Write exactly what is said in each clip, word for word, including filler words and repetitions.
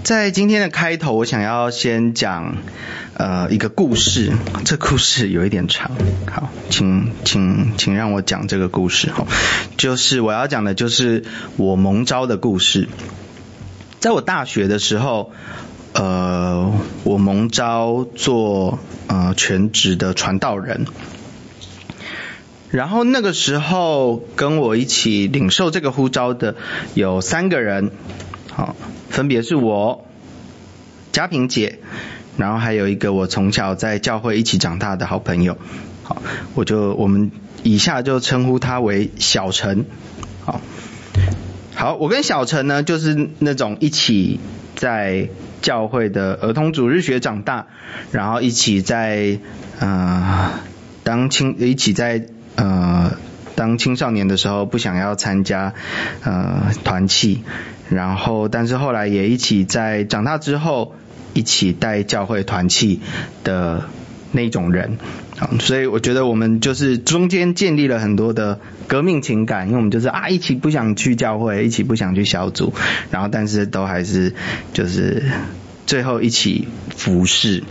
在今天的开头，我想要先讲呃一个故事，这故事有一点长，好，请请请让我讲这个故事哈，就是我要讲的就是我蒙召的故事。在我大学的时候，呃，我蒙召做呃全职的传道人。然后那个时候跟我一起领受这个呼召的有三个人，好，分别是我、嘉平姐，然后还有一个我从小在教会一起长大的好朋友，好，我就我们以下就称呼他为小陈，好，好，我跟小陈呢就是那种一起在教会的儿童主日学长大，然后一起在呃当青一起在呃，当青少年的时候不想要参加呃团契，然后但是后来也一起在长大之后一起带教会团契的那种人，所以我觉得我们就是中间建立了很多的革命情感，因为我们就是啊一起不想去教会，一起不想去小组，然后但是都还是就是最后一起服侍。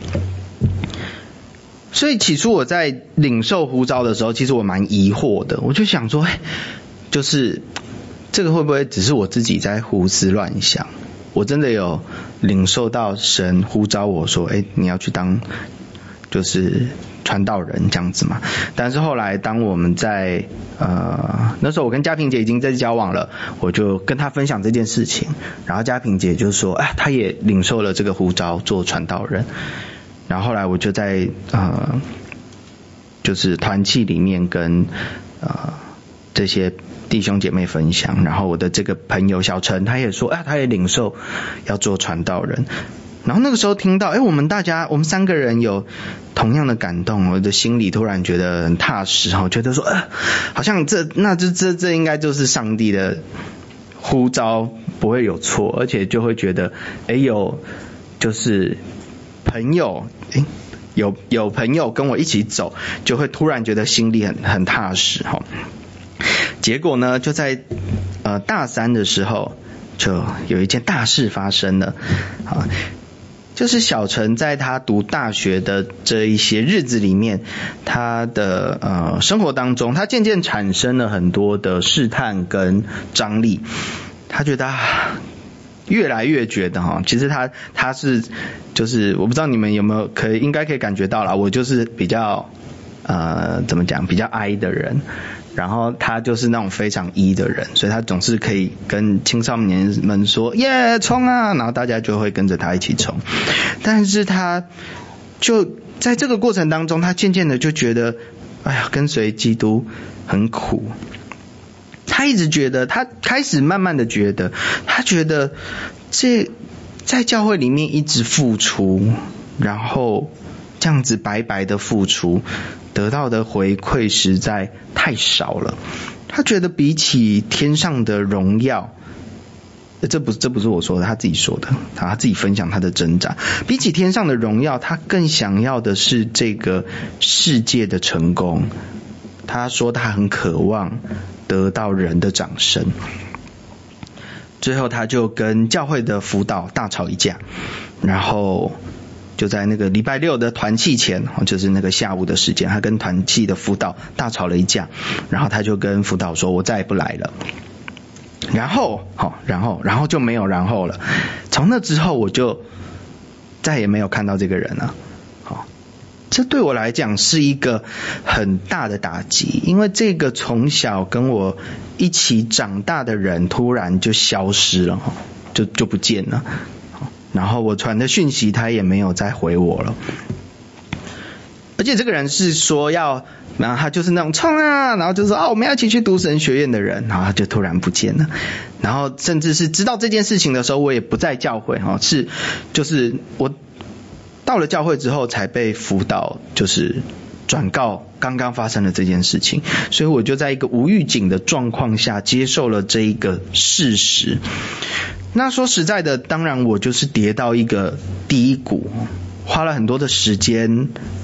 所以起初我在领受呼召的时候，其实我蛮疑惑的，我就想说，哎，就是这个会不会只是我自己在胡思乱想？我真的有领受到神呼召我说，哎，你要去当就是传道人这样子嘛？但是后来当我们在呃那时候我跟嘉平姐已经在交往了，我就跟她分享这件事情，然后嘉平姐就说，哎，她也领受了这个呼召做传道人。然后后来我就在呃，就是团契里面跟呃这些弟兄姐妹分享，然后我的这个朋友小陈他也说，哎，他也领受要做传道人。然后那个时候听到，哎，我们大家我们三个人有同样的感动，我的心里突然觉得很踏实，我觉得说，呃，好像这那这这这应该就是上帝的呼召，不会有错，而且就会觉得，哎，有就是朋友，诶，有有朋友跟我一起走，就会突然觉得心里很很踏实哈。结果呢，就在呃大三的时候，就有一件大事发生了啊，就是小陈在他读大学的这一些日子里面，他的呃生活当中，他渐渐产生了很多的试探跟张力，他觉得啊。越来越觉得哈，其实他他是就是我不知道你们有没有可以应该可以感觉到啦，我就是比较呃怎么讲比较 I 的人，然后他就是那种非常 E 的人，所以他总是可以跟青少年们说耶冲啊，然后大家就会跟着他一起冲，但是他就在这个过程当中，他渐渐的就觉得哎呀跟随基督很苦。他一直觉得，他开始慢慢的觉得，他觉得这在教会里面一直付出，然后这样子白白的付出，得到的回馈实在太少了。他觉得比起天上的荣耀，这不这不是我说的，他自己说的，他自己分享他的挣扎。比起天上的荣耀，他更想要的是这个世界的成功。他说他很渴望得到人的掌声，最后他就跟教会的辅导大吵一架，然后就在那个礼拜六的团契前，就是那个下午的时间，他跟团契的辅导大吵了一架，然后他就跟辅导说我再也不来了，然后好，然后然后就没有然后了，从那之后我就再也没有看到这个人了。这对我来讲是一个很大的打击，因为这个从小跟我一起长大的人突然就消失了，就就不见了，然后我传的讯息他也没有再回我了，而且这个人是说要，然后他就是那种冲啊，然后就说啊我们要一起去读神学院的人，然后他就突然不见了，然后甚至是知道这件事情的时候，我也不在教会，是就是我到了教会之后才被辅导就是转告刚刚发生了这件事情，所以我就在一个无预警的状况下接受了这一个事实。那说实在的，当然我就是跌到一个低谷，花了很多的时间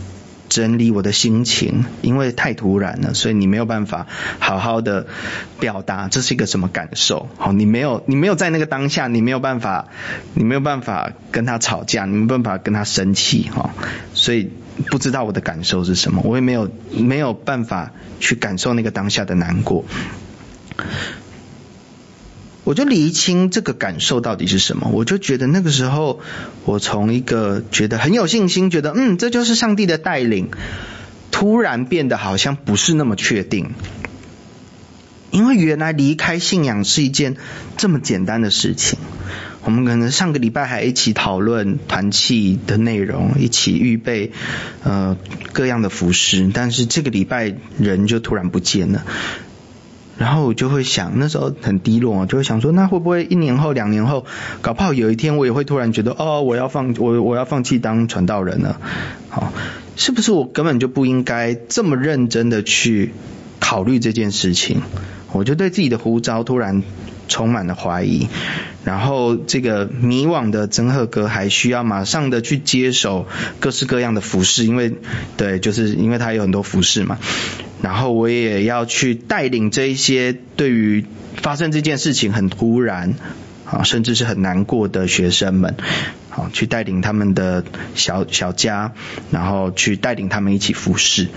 整理我的心情，因为太突然了，所以你没有办法好好的表达这是一个什么感受。好，你没有你没有在那个当下，你没有办法你没有办法跟他吵架，你没有办法跟他生气，所以不知道我的感受是什么，我也没有没有办法去感受那个当下的难过。我就厘清这个感受到底是什么，我就觉得那个时候我从一个觉得很有信心，觉得嗯这就是上帝的带领，突然变得好像不是那么确定。因为原来离开信仰是一件这么简单的事情，我们可能上个礼拜还一起讨论团契的内容，一起预备呃各样的服事，但是这个礼拜人就突然不见了。然后我就会想，那时候很低落，就会想说，那会不会一年后、两年后，搞不好有一天我也会突然觉得，哦，我要放我我要放弃当传道人了，好，是不是我根本就不应该这么认真的去考虑这件事情？我就对自己的呼召突然充满了怀疑，然后这个迷惘的曾鹤哥还需要马上的去接手各式各样的服事，因为对，就是因为他有很多服事嘛。然后我也要去带领这一些对于发生这件事情很突然啊，甚至是很难过的学生们，好，去带领他们的小小家，然后去带领他们一起服事。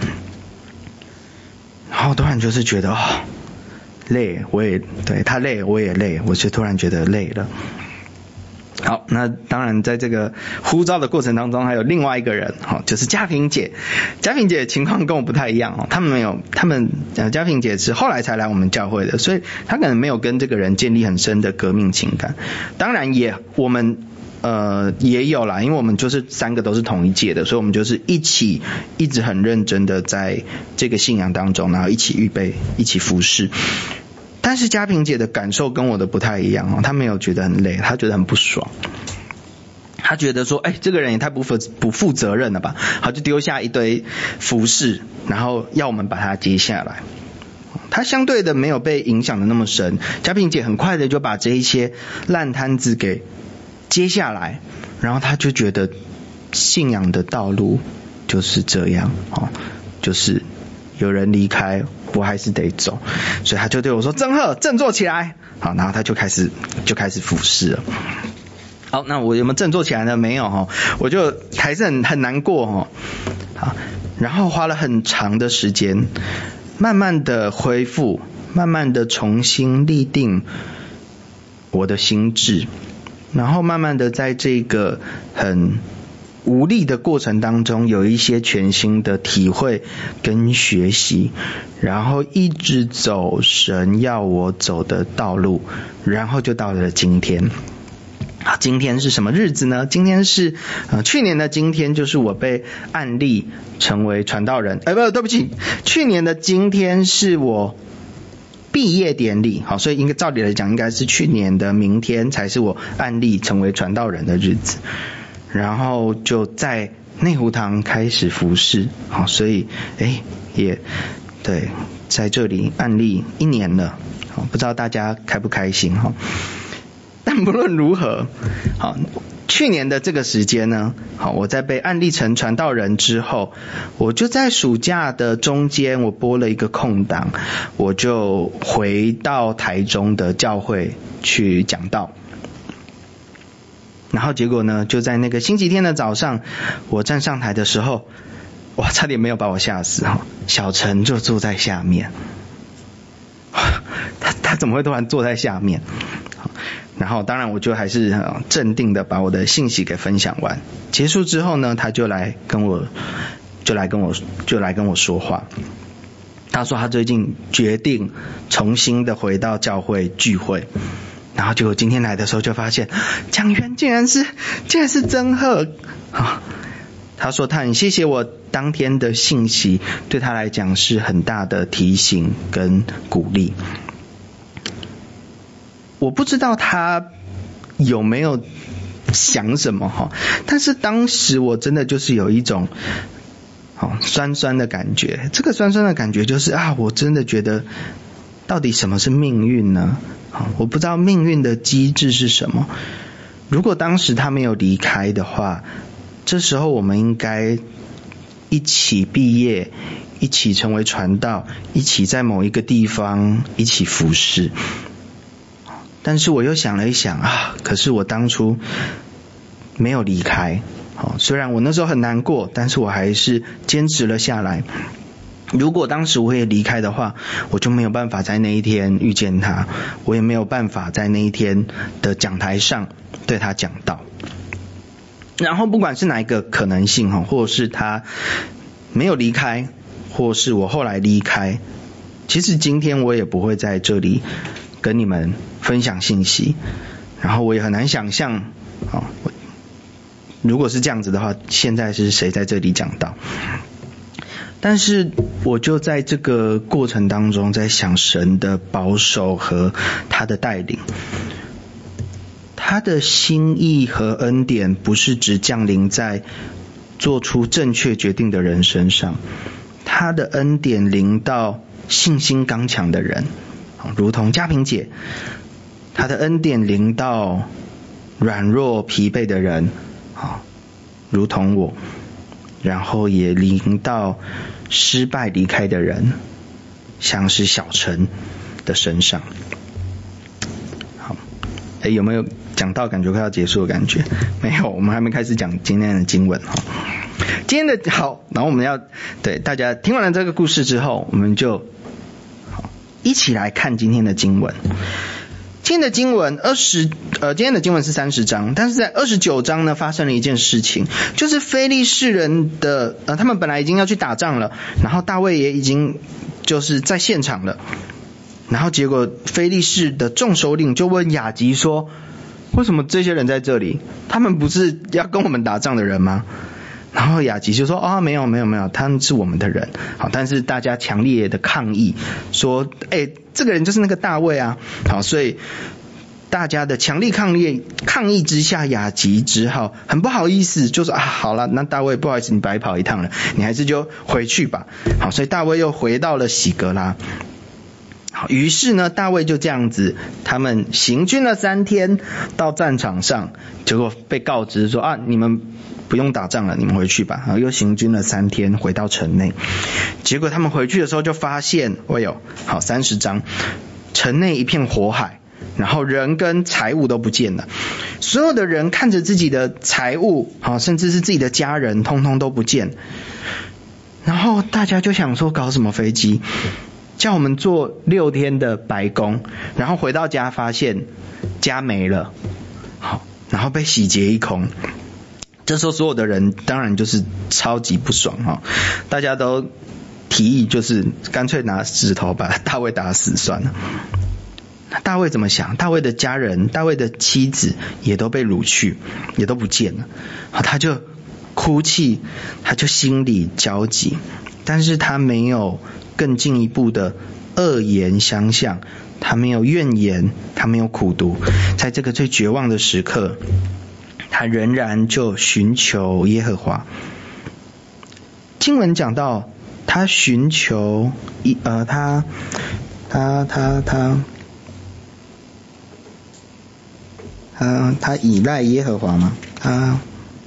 然后突然就是觉得哦，累，我也对他累，我也累，我就突然觉得累了。好，那当然在这个呼召的过程当中还有另外一个人，就是嘉萍姐。嘉萍姐情况跟我不太一样，他们没有他们嘉萍姐是后来才来我们教会的，所以她可能没有跟这个人建立很深的革命情感。当然也我们呃也有啦，因为我们就是三个都是同一届的，所以我们就是一起一直很认真的在这个信仰当中，然后一起预备，一起服事。但是嘉萍姐的感受跟我的不太一样，她没有觉得很累，她觉得很不爽。她觉得说，哎，这个人也太不负不负责任了吧，好，就丢下一堆服事，然后要我们把它接下来。她相对的没有被影响的那么深，嘉萍姐很快的就把这一些烂摊子给接下来，然后她就觉得信仰的道路就是这样，就是有人离开我还是得走，所以他就对我说，曾鹤振作起来，好，然后他就开始就开始服事了。好，那我有没有振作起来呢？没有，我就还是很很难过，好，然后花了很长的时间慢慢的恢复，慢慢的重新立定我的心智，然后慢慢的在这个很无力的过程当中有一些全新的体会跟学习，然后一直走神要我走的道路，然后就到了今天。好，今天是什么日子呢？今天是呃去年的今天，就是我被按立成为传道人。哎，不，对不起，去年的今天是我毕业典礼。好，所以应该照理来讲，应该是去年的明天才是我按立成为传道人的日子。然后就在内湖堂开始服事，好，所以哎也对，在这里按立一年了，好，不知道大家开不开心哈。但不论如何，好，去年的这个时间呢，好，我在被按立成传道人之后，我就在暑假的中间，我拨了一个空档，我就回到台中的教会去讲道。然后结果呢，就在那个星期天的早上，我站上台的时候，哇，差点没有把我吓死，小陈就坐在下面。他他怎么会突然坐在下面？然后当然我就还是镇定的把我的信息给分享完。结束之后呢，他就来跟我就来跟我就来跟我说话。他说他最近决定重新的回到教会聚会。然后结果今天来的时候就发现讲员竟然是竟然是曾鹤，啊，他说他很谢谢我当天的信息，对他来讲是很大的提醒跟鼓励。我不知道他有没有想什么哈，但是当时我真的就是有一种好酸酸的感觉。这个酸酸的感觉就是啊，我真的觉得到底什么是命运呢？我不知道命运的机制是什么。如果当时他没有离开的话，这时候我们应该一起毕业，一起成为传道，一起在某一个地方一起服侍。但是我又想了一想啊，可是我当初没有离开，虽然我那时候很难过，但是我还是坚持了下来。如果当时我也离开的话，我就没有办法在那一天遇见他，我也没有办法在那一天的讲台上对他讲道。然后不管是哪一个可能性，或者是他没有离开，或是我后来离开，其实今天我也不会在这里跟你们分享信息，然后我也很难想象，如果是这样子的话，现在是谁在这里讲道？但是我就在这个过程当中在想神的保守和他的带领，他的心意和恩典不是只降临在做出正确决定的人身上，他的恩典临到信心刚强的人，如同嘉萍姐，他的恩典临到软弱疲惫的人，如同我，然后也临到失败离开的人，像是小陈的身上。好，诶，有没有讲到感觉快要结束的感觉？没有，我们还没开始讲今天的经文。今天的好，然后我们要对大家听完了这个故事之后，我们就好一起来看今天的经文。今天的经文二十呃，今天的经文是三十章，但是在二十九章呢，发生了一件事情，就是非利士人的呃，他们本来已经要去打仗了，然后大卫也已经就是在现场了，然后结果非利士的众首领就问亚吉说，为什么这些人在这里？他们不是要跟我们打仗的人吗？然后亚吉就说啊，没有没有没有，他们是我们的人。好，但是大家强烈的抗议说，哎，这个人就是那个大卫啊。好，所以大家的强力抗议抗议之下，亚吉只好很不好意思，就说啊，好了，那大卫不好意思，你白跑一趟了，你还是就回去吧。好，所以大卫又回到了喜革拉。好，于是呢，大卫就这样子，他们行军了三天，到战场上，结果被告知说啊，你们不用打仗了，你们回去吧。然后又行军了三天，回到城内。结果他们回去的时候就发现，哎呦，好三十章，城内一片火海，然后人跟财物都不见了。所有的人看着自己的财物，好，甚至是自己的家人，通通都不见。然后大家就想说，搞什么飞机？叫我们做六天的白工，然后回到家发现家没了，好，然后被洗劫一空。这时候所有的人当然就是超级不爽哈，大家都提议就是干脆拿石头把大卫打死算了。大卫怎么想？大卫的家人、大卫的妻子也都被掳去，也都不见了。他就哭泣，他就心里焦急，但是他没有更进一步的恶言相向，他没有怨言，他没有苦毒。在这个最绝望的时刻，他仍然就寻求耶和华。经文讲到他寻求一呃他他他他他他依赖耶和华吗？他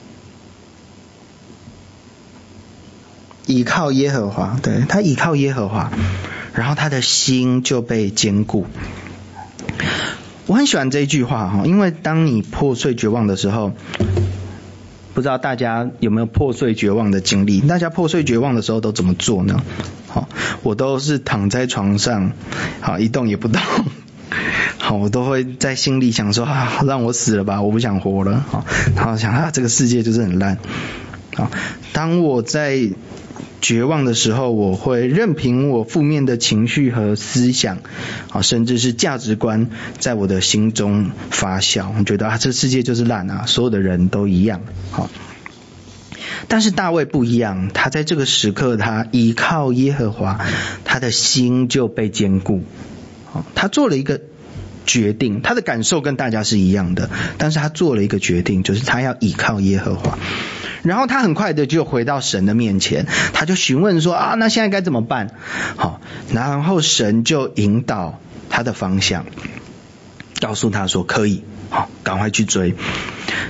倚靠耶和华，对，他倚靠耶和华，然后他的心就被坚固。我很喜欢这一句话，因为当你破碎绝望的时候，不知道大家有没有破碎绝望的经历？大家破碎绝望的时候都怎么做呢？好，我都是躺在床上，好，一动也不动。好，我都会在心里想说啊，让我死了吧，我不想活了。好，然后想啊，这个世界就是很烂。好，当我在绝望的时候，我会任凭我负面的情绪和思想，甚至是价值观在我的心中发酵。我觉得啊，这世界就是烂啊，所有的人都一样。好，但是大卫不一样，他在这个时刻，他依靠耶和华，他的心就被坚固。他做了一个决定，他的感受跟大家是一样的，但是他做了一个决定，就是他要依靠耶和华。然后他很快的就回到神的面前，他就询问说啊，那现在该怎么办？好，然后神就引导他的方向，告诉他说可以，好，赶快去追。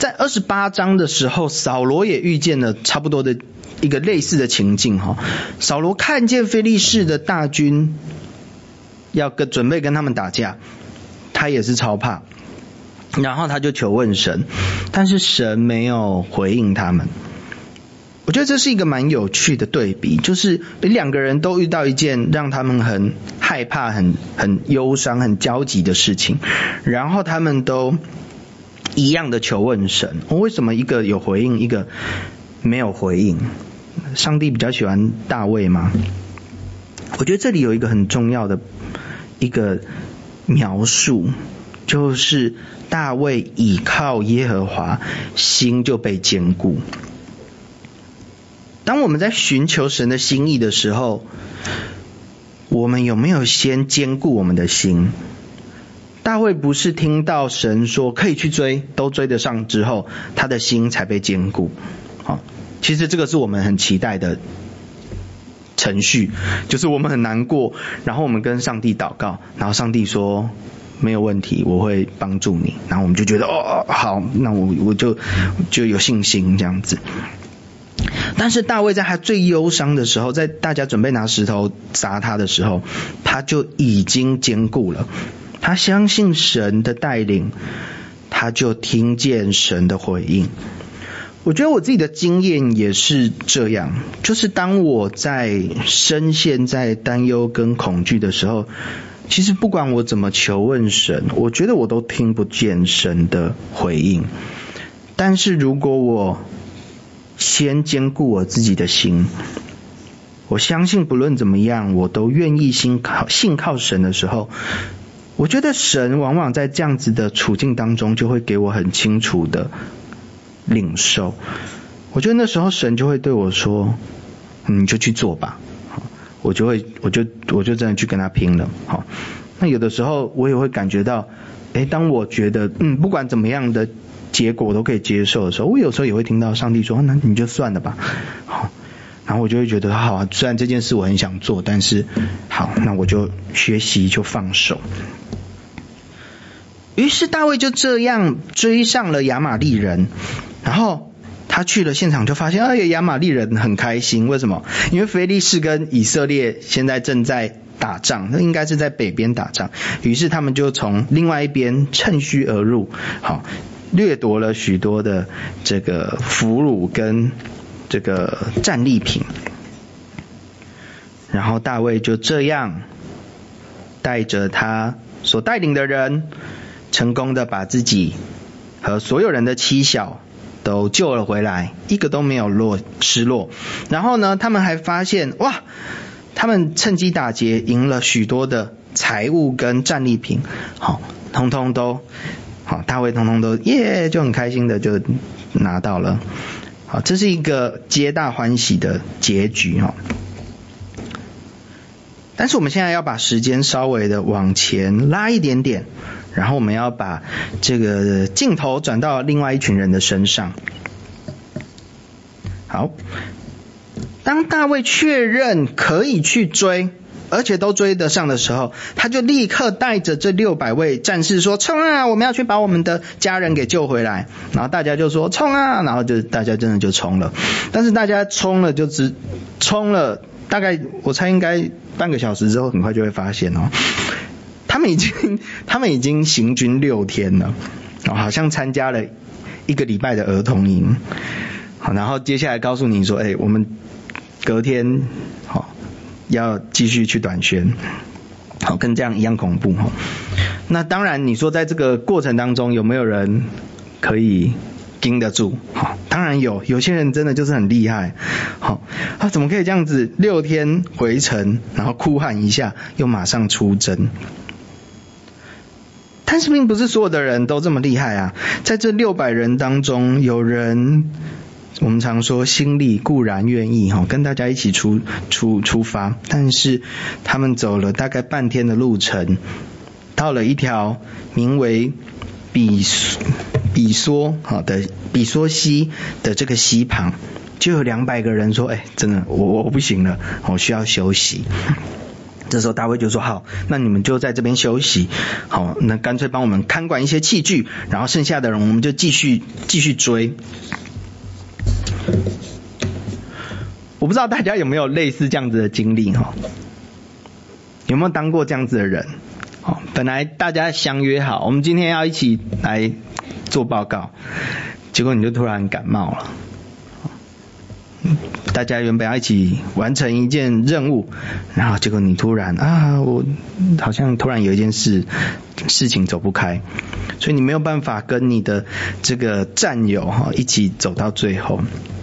在二十八章的时候，扫罗也遇见了差不多的一个类似的情境哈。扫罗看见非利士的大军要跟准备跟他们打架，他也是超怕，然后他就求问神，但是神没有回应他们。我觉得这是一个蛮有趣的对比，就是两个人都遇到一件让他们很害怕、很很忧伤、很焦急的事情，然后他们都一样的求问神。为什么一个有回应，一个没有回应？上帝比较喜欢大卫吗？我觉得这里有一个很重要的一个描述，就是大卫倚靠耶和华，心就被坚固。当我们在寻求神的心意的时候，我们有没有先坚固我们的心？大卫不是听到神说可以去追，都追得上之后，他的心才被坚固。好，其实这个是我们很期待的程序，就是我们很难过，然后我们跟上帝祷告，然后上帝说没有问题，我会帮助你，然后我们就觉得哦好，那我我就就有信心这样子。但是大卫在他最忧伤的时候，在大家准备拿石头砸他的时候，他就已经坚固了。他相信神的带领，他就听见神的回应。我觉得我自己的经验也是这样，就是当我在深陷在担忧跟恐惧的时候，其实不管我怎么求问神，我觉得我都听不见神的回应。但是如果我先坚固我自己的心，我相信不论怎么样，我都愿意信靠信靠神的时候，我觉得神往往在这样子的处境当中，就会给我很清楚的领受。我觉得那时候神就会对我说：“嗯，你就去做吧。”我就会，我就我就真的去跟他拼了。好，那有的时候我也会感觉到，哎，当我觉得嗯，不管怎么样的结果我都可以接受的时候，我有时候也会听到上帝说：“那你就算了吧。”好，然后我就会觉得好啊，虽然这件事我很想做，但是好，那我就学习就放手。于是大卫就这样追上了亚玛利人，然后他去了现场就发现，哎，亚玛利人很开心。为什么？因为非利士跟以色列现在正在打仗，那应该是在北边打仗，于是他们就从另外一边趁虚而入，好，掠夺了许多的这个俘虏跟这个战利品。然后大卫就这样带着他所带领的人，成功的把自己和所有人的妻小都救了回来，一个都没有落失落。然后呢，他们还发现，哇，他们趁机打劫，赢了许多的财物跟战利品，好，通通都好，大卫通通都耶，就很开心的就拿到了。好，这是一个皆大欢喜的结局哈。但是我们现在要把时间稍微的往前拉一点点，然后我们要把这个镜头转到另外一群人的身上。好，当大卫确认可以去追，而且都追得上的时候，他就立刻带着这六百位战士说：“冲啊！我们要去把我们的家人给救回来。”然后大家就说：“冲啊！”然后就大家真的就冲了。但是大家冲了就只冲了，大概我猜应该半个小时之后，很快就会发现哦，他们已经他们已经行军六天了，哦，好像参加了一个礼拜的儿童营。好，然后接下来告诉你说：“哎，我们隔天好。”要继续去短宣，好，跟这样一样恐怖哈。那当然，你说在这个过程当中有没有人可以盯得住？好，当然有，有些人真的就是很厉害。好，他怎么可以这样子六天回程，然后哭喊一下，又马上出征？但是并不是所有的人都这么厉害啊，在这六百人当中，有人。我们常说心里固然愿意跟大家一起出出出发，但是他们走了大概半天的路程，到了一条名为比比梭的比梭溪的这个溪旁，就有两百个人说：“哎，真的，我我不行了，我需要休息。” 这时候大卫就说，好，那你们就在这边休息，好，那干脆帮我们看管一些器具，然后剩下的人我们就继续继续追。我不知道大家有没有类似这样子的经历哈？有没有当过这样子的人？好，本来大家相约好，我们今天要一起来做报告，结果你就突然感冒了。大家原本要一起完成一件任务，然后结果你突然啊，我好像突然有一件事事情走不开，所以你没有办法跟你的这个战友哈一起走到最后。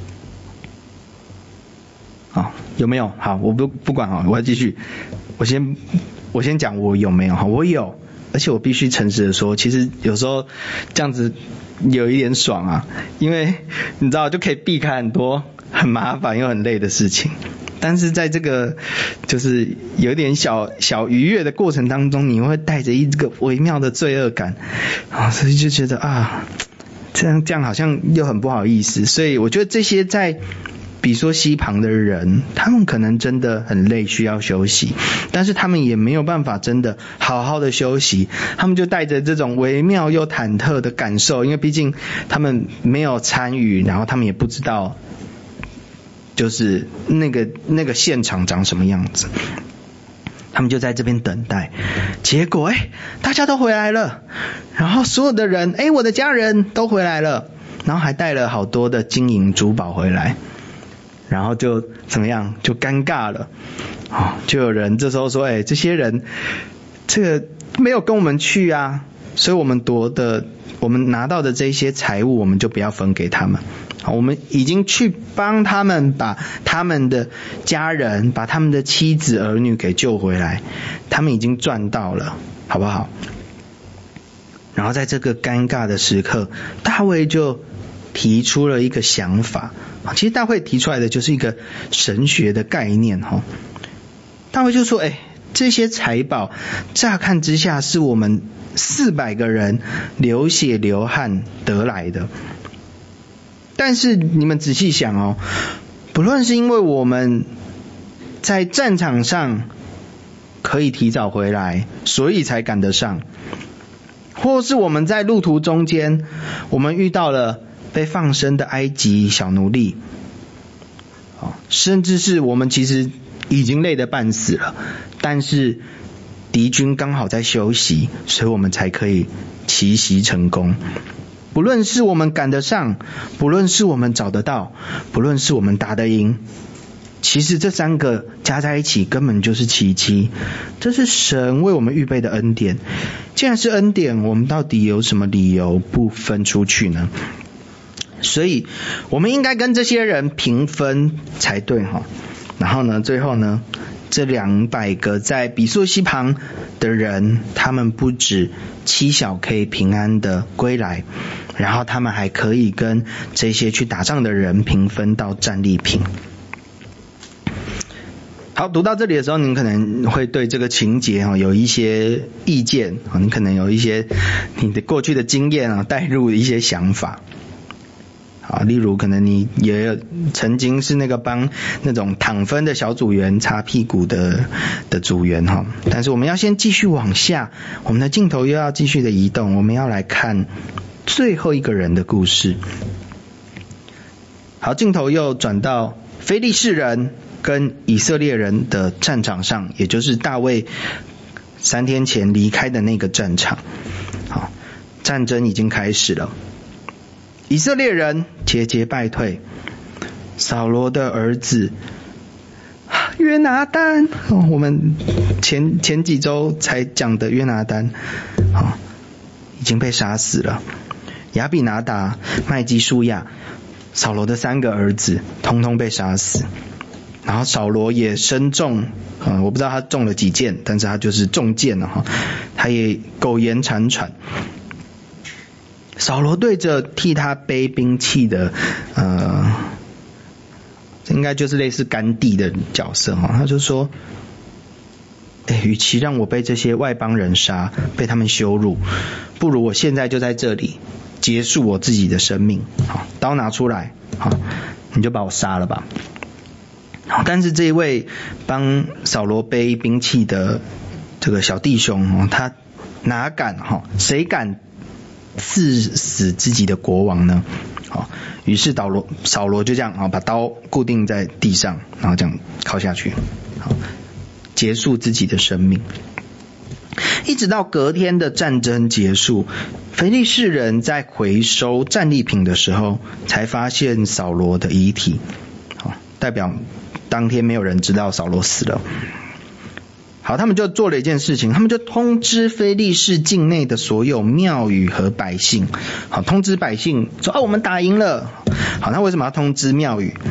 好，有没有？好，我不不管哈，我要继续。我先我先讲我有没有哈，我有，而且我必须诚实的说，其实有时候这样子有一点爽啊，因为你知道就可以避开很多很麻烦又很累的事情。但是在这个就是有点小小愉悦的过程当中，你会带着一个微妙的罪恶感啊，所以就觉得啊，这样这样好像又很不好意思。所以我觉得这些在比说西旁的人，他们可能真的很累，需要休息，但是他们也没有办法真的好好的休息，他们就带着这种微妙又忐忑的感受，因为毕竟他们没有参与，然后他们也不知道就是那个那个现场长什么样子，他们就在这边等待。结果哎，大家都回来了，然后所有的人，哎，我的家人都回来了，然后还带了好多的金银珠宝回来，然后就怎么样，就尴尬了。哦，就有人这时候说，哎，这些人这个没有跟我们去啊，所以我们夺的我们拿到的这些财物我们就不要分给他们。好，我们已经去帮他们把他们的家人，把他们的妻子儿女给救回来，他们已经赚到了，好不好？然后在这个尴尬的时刻，大卫就提出了一个想法。其实大卫提出来的就是一个神学的概念。大卫就说，哎，这些财宝乍看之下是我们四百个人流血流汗得来的，但是你们仔细想哦，不论是因为我们在战场上可以提早回来，所以才赶得上，或是我们在路途中间我们遇到了被放生的埃及小奴隶，甚至是我们其实已经累得半死了，但是敌军刚好在休息，所以我们才可以奇袭成功。不论是我们赶得上，不论是我们找得到，不论是我们打得赢，其实这三个加在一起根本就是奇迹，这是神为我们预备的恩典。既然是恩典，我们到底有什么理由不分出去呢？所以我们应该跟这些人平分才对哈。然后呢，最后呢，这两百个在比索西旁的人，他们不止妻小可以平安的归来，然后他们还可以跟这些去打仗的人平分到战利品。好，读到这里的时候，您可能会对这个情节有一些意见，你可能有一些你的过去的经验带入一些想法。啊，例如可能你也曾经是那个帮那种躺分的小组员擦屁股的的组员哈，但是我们要先继续往下，我们的镜头又要继续的移动，我们要来看最后一个人的故事。好，镜头又转到非利士人跟以色列人的战场上，也就是大卫三天前离开的那个战场。好，战争已经开始了。以色列人节节败退，扫罗的儿子约拿单、哦、我们前前几周才讲的约拿单、哦、已经被杀死了。亚比拿达、麦基舒亚，扫罗的三个儿子通通被杀死。然后扫罗也身中、嗯、我不知道他中了几箭，但是他就是中箭了、哦、他也苟延残喘。扫罗对着替他背兵器的呃，应该就是类似甘地的角色哈，他就说，哎，与其让我被这些外邦人杀，被他们羞辱，不如我现在就在这里结束我自己的生命。好，刀拿出来，好，你就把我杀了吧。 但是这一位帮扫罗背兵器的这个小弟兄，他哪敢哈？谁敢刺死自己的国王呢？好，于是扫罗扫罗就这样啊，把刀固定在地上，然后这样靠下去，好，结束自己的生命。一直到隔天的战争结束，非利士人在回收战利品的时候，才发现扫罗的遗体，好，代表当天没有人知道扫罗死了。好，他们就做了一件事情，他们就通知非利士境内的所有庙宇和百姓，好，通知百姓说，哦，我们打赢了。好，那为什么要通知庙宇？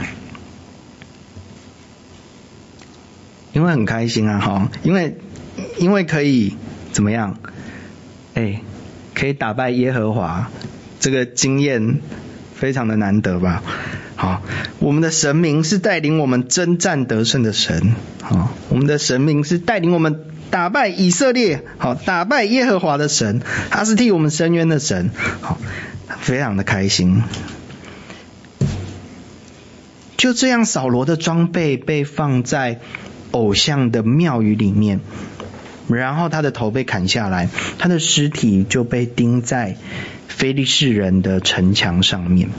因为很开心啊，哈，因为因为可以怎么样？哎，可以打败耶和华，这个经验非常的难得吧？好，我们的神明是带领我们征战得胜的神，好，我们的神明是带领我们打败以色列，好，打败耶和华的神，他是替我们伸冤的神，好，非常的开心。就这样，扫罗的装备被放在偶像的庙宇里面，然后他的头被砍下来，他的尸体就被钉在非利士人的城墙上面。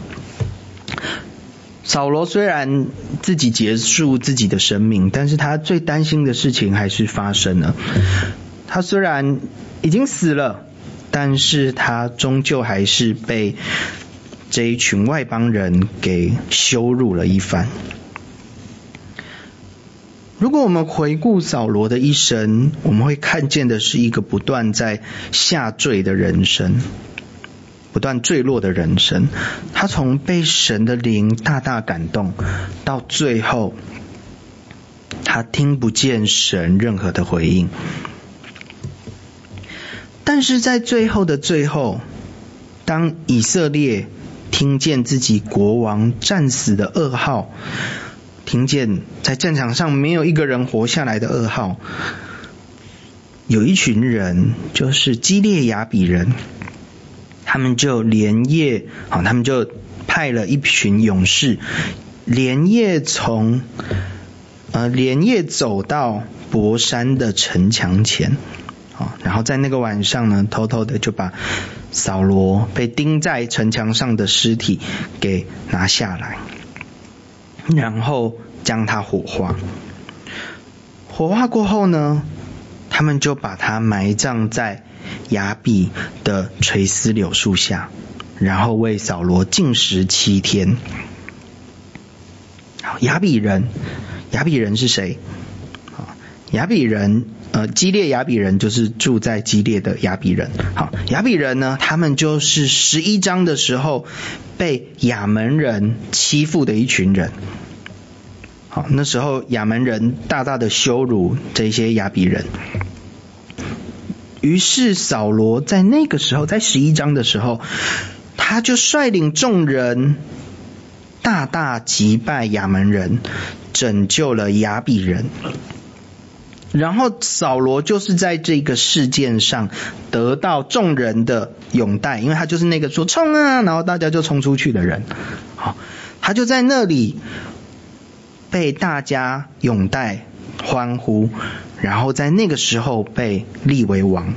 扫罗虽然自己结束自己的生命，但是他最担心的事情还是发生了。他虽然已经死了，但是他终究还是被这一群外邦人给羞辱了一番。如果我们回顾扫罗的一生，我们会看见的是一个不断在下坠的人生，不断坠落的人生。他从被神的灵大大感动，到最后他听不见神任何的回应。但是在最后的最后，当以色列听见自己国王战死的噩耗，听见在战场上没有一个人活下来的噩耗，有一群人，就是基列雅比人，他们就连夜，好，他们就派了一群勇士，连夜从呃连夜走到伯山的城墙前，好，然后在那个晚上呢，偷偷的就把扫罗被钉在城墙上的尸体给拿下来，然后将他火化。火化过后呢，他们就把他埋葬在雅比的垂丝柳树下，然后为扫罗禁食七天。好，雅比人，雅比人是谁？好，雅比人，呃，基列雅比人就是住在基列的雅比人。好，雅比人呢，他们就是十一章的时候被亚门人欺负的一群人。好，那时候亚门人大大的羞辱这些雅比人，于是扫罗在那个时候，在十一章的时候，他就率领众人大大击败亚门人，拯救了雅比人。然后扫罗就是在这个事件上得到众人的拥戴，因为他就是那个说冲啊，然后大家就冲出去的人。好，他就在那里被大家拥戴欢呼，然后在那个时候被立为王。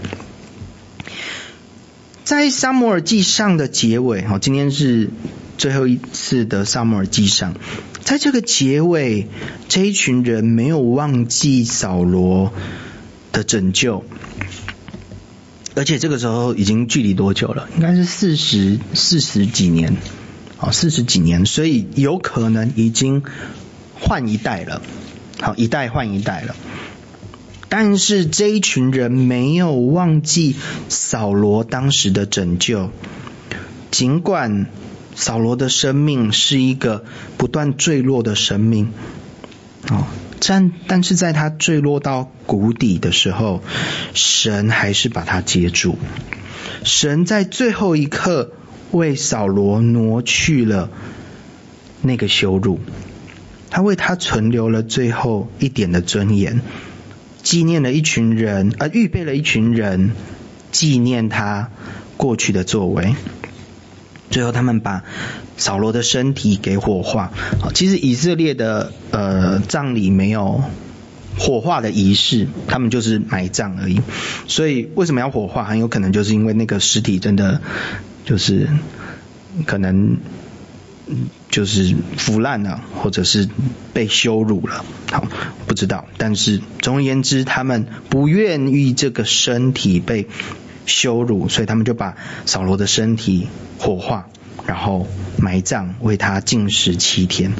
在撒母耳记上的结尾，今天是最后一次的撒母耳记上，在这个结尾，这一群人没有忘记扫罗的拯救，而且这个时候已经距离多久了？应该是四十四十几年，哦，四十几年，所以有可能已经换一代了，好，一代换一代了。但是这一群人没有忘记扫罗当时的拯救，尽管扫罗的生命是一个不断坠落的生命，哦，但但是在他坠落到谷底的时候，神还是把他接住。神在最后一刻为扫罗挪去了那个羞辱，他为他存留了最后一点的尊严，纪念了一群人，而、呃、预备了一群人纪念他过去的作为。 最后他们把扫罗的身体给火化。其实以色列的呃葬礼没有火化的仪式，他们就是埋葬而已。所以为什么要火化？很有可能就是因为那个尸体真的就是可能就是腐烂了，或者是被羞辱了。好，不知道。但是总而言之，他们不愿意这个身体被羞辱，所以他们就把扫罗的身体火化，然后埋葬，为他禁食七天。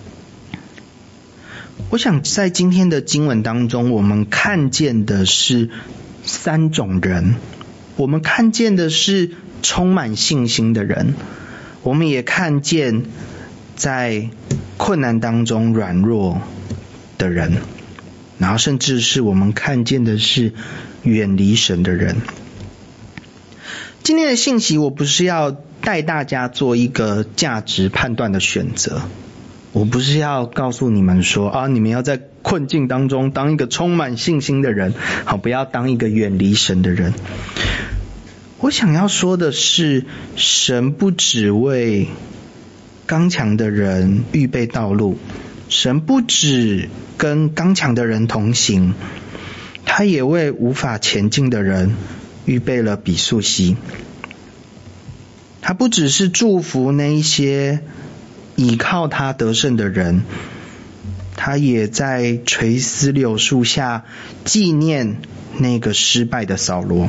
我想在今天的经文当中，我们看见的是三种人。我们看见的是充满信心的人，我们也看见在困难当中软弱的人，然后甚至是我们看见的是远离神的人。今天的信息，我不是要带大家做一个价值判断的选择，我不是要告诉你们说啊，你们要在困境当中当一个充满信心的人，好，不要当一个远离神的人。我想要说的是，神不只为刚强的人预备道路，神不只跟刚强的人同行，他也为无法前进的人预备了比速溪。他不只是祝福那一些倚靠他得胜的人，他也在垂丝柳树下纪念那个失败的扫罗。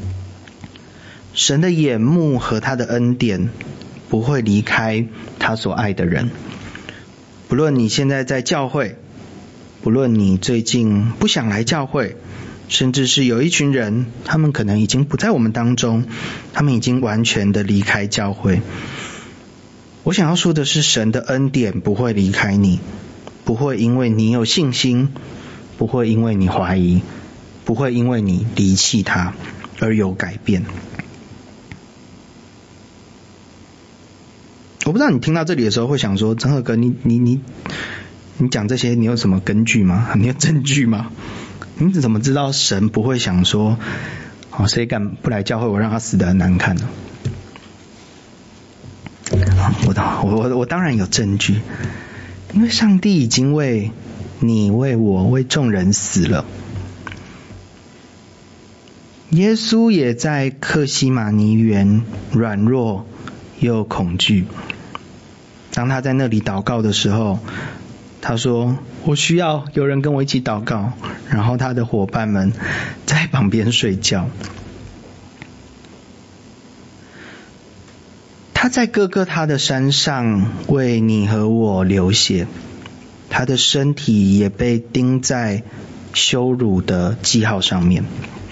神的眼目和他的恩典不会离开他所爱的人。不论你现在在教会，不论你最近不想来教会，甚至是有一群人，他们可能已经不在我们当中，他们已经完全的离开教会。我想要说的是，神的恩典不会离开你，不会因为你有信心，不会因为你怀疑，不会因为你离弃他而有改变。我不知道你听到这里的时候会想说，陈和哥，你你你你讲这些，你有什么根据吗？你有证据吗？你怎么知道神不会想说，哦，谁敢不来教会，我让他死得很难看呢？我我我当然有证据，因为上帝已经为你、为我、为众人死了。耶稣也在客西马尼园软弱又恐惧。当他在那里祷告的时候，他说，我需要有人跟我一起祷告，然后他的伙伴们在旁边睡觉。他在各个他的山上为你和我流血，他的身体也被钉在羞辱的记号上面。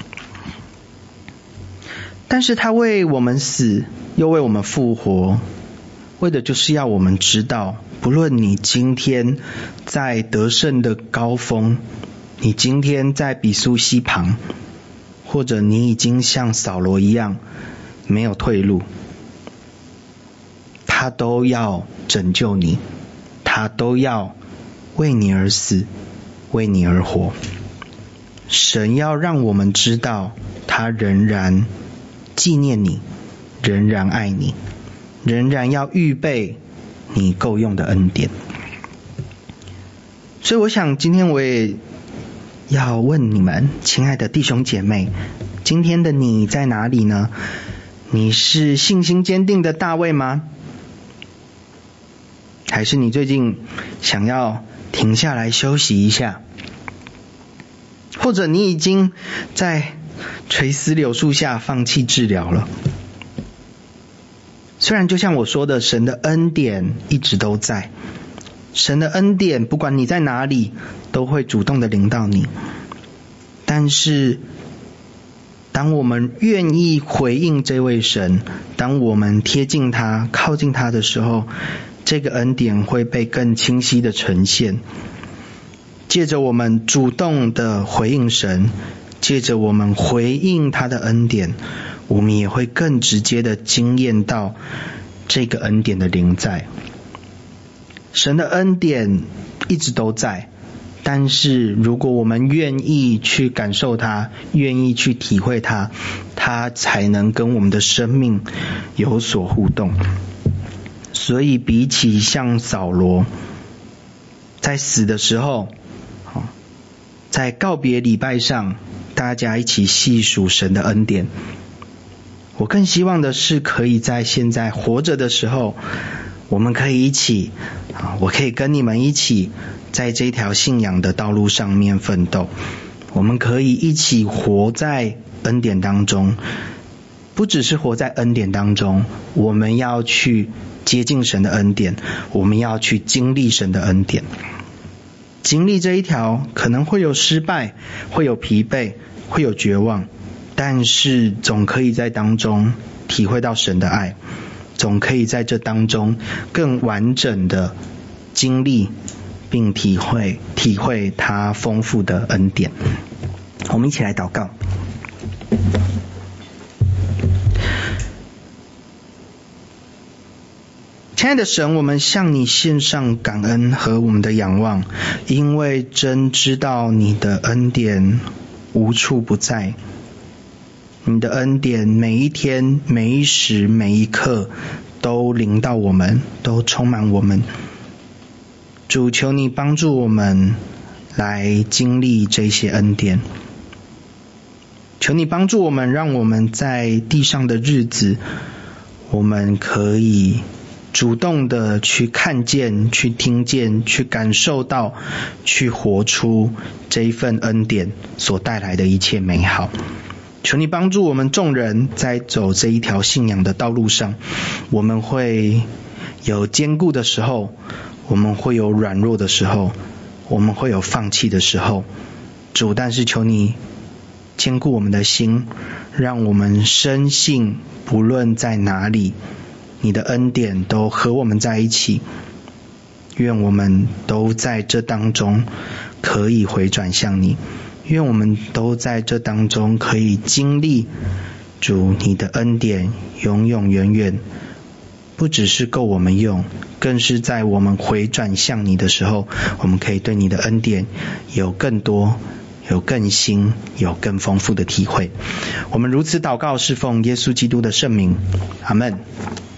但是他为我们死，又为我们复活，为的就是要我们知道，不论你今天在得胜的高峰，你今天在比速溪旁，或者你已经像扫罗一样没有退路，他都要拯救你，他都要为你而死，为你而活。神要让我们知道，他仍然纪念你，仍然爱你，仍然要预备你够用的恩典。所以我想今天我也要问你们，亲爱的弟兄姐妹，今天的你在哪里呢？你是信心坚定的大卫吗？还是你最近想要停下来休息一下？或者你已经在垂丝柳树下放弃治疗了？虽然就像我说的，神的恩典一直都在，神的恩典不管你在哪里都会主动的临到你，但是当我们愿意回应这位神，当我们贴近他、靠近他的时候，这个恩典会被更清晰的呈现。借着我们主动的回应神，借着我们回应他的恩典，我们也会更直接的经验到这个恩典的临在。神的恩典一直都在， 但是如果我们愿意去感受它，愿意去体会它，它才能跟我们的生命有所互动。所以比起像扫罗在死的时候，在告别礼拜上大家一起细数神的恩典，我更希望的是可以在现在活着的时候，我们可以一起，我可以跟你们一起在这条信仰的道路上面奋斗，我们可以一起活在恩典当中。不只是活在恩典当中，我们要去接近神的恩典，我们要去经历神的恩典。经历这一条可能会有失败，会有疲惫，会有绝望，但是总可以在当中体会到神的爱，总可以在这当中更完整的经历并体会体会他丰富的恩典。我们一起来祷告。亲爱的神，我们向你献上感恩和我们的仰望，因为真知道你的恩典无处不在，你的恩典每一天每一时每一刻都临到我们，都充满我们。主，求你帮助我们来经历这些恩典，求你帮助我们，让我们在地上的日子，我们可以主动的去看见，去听见，去感受到，去活出这一份恩典所带来的一切美好。求你帮助我们众人在走这一条信仰的道路上，我们会有坚固的时候，我们会有软弱的时候，我们会有放弃的时候。主，但是求你坚固我们的心，让我们深信不论在哪里，你的恩典都和我们在一起。愿我们都在这当中可以回转向你，愿我们都在这当中可以经历主你的恩典永永远远，不只是够我们用，更是在我们回转向你的时候，我们可以对你的恩典有更多，有更新，有更丰富的体会。我们如此祷告，是奉耶稣基督的圣名，阿们。